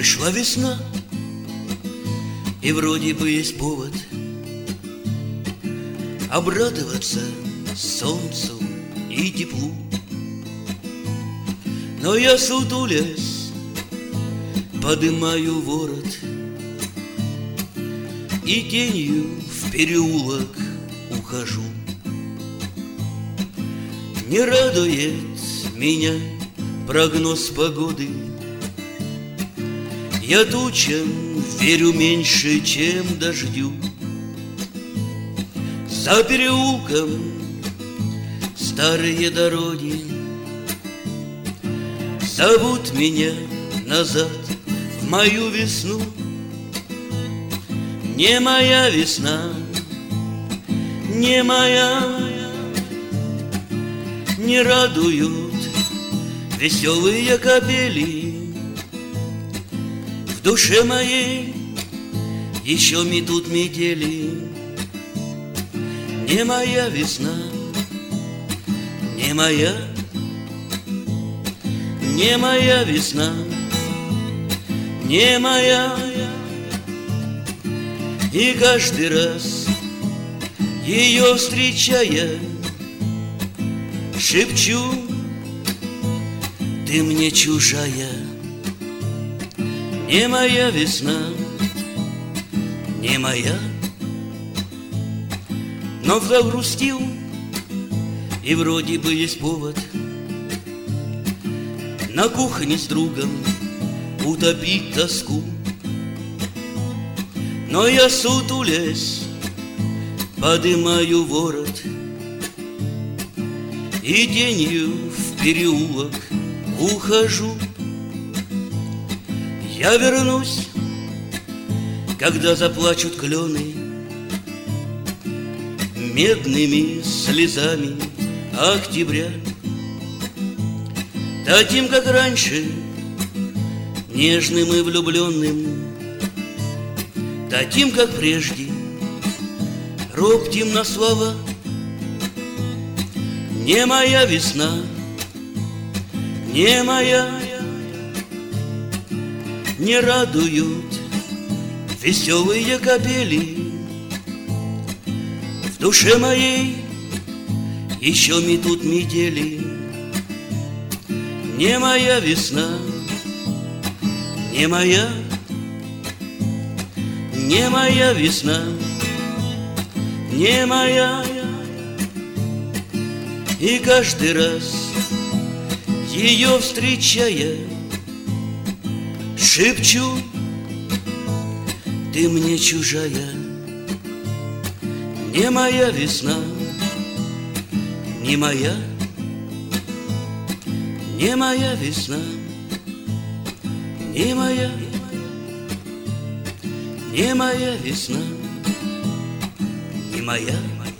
Пришла весна, и вроде бы есть повод обрадоваться солнцу и теплу. Но я, сутулясь, подымаю ворот и тенью в переулок ухожу. Не радует меня прогноз погоды. Я тучам верю меньше, чем дождю. За переулком старые дороги зовут меня назад в мою весну. Не моя весна, не моя, не радуют веселые капели. В душе моей еще метут метели. Не моя весна, не моя, не моя весна, не моя. И каждый раз, ее встречая, шепчу: ты мне чужая. Не моя весна, не моя. Но загрустил, и вроде бы есть повод на кухне с другом утопить тоску. Но я, сутулясь, подымаю ворот и тенью в переулок ухожу. Я вернусь, когда заплачут клены медными слезами октября. Таким, как раньше, нежным и влюбленным, таким, как прежде, робким на слова. Не моя весна, не моя, не радуют веселые капели. В душе моей еще метут метели. Не моя весна, не моя, не моя весна, не моя. И каждый раз, ее встречая, шепчу: ты мне чужая. Не моя весна, не моя, не моя весна, не моя, не моя весна, не моя.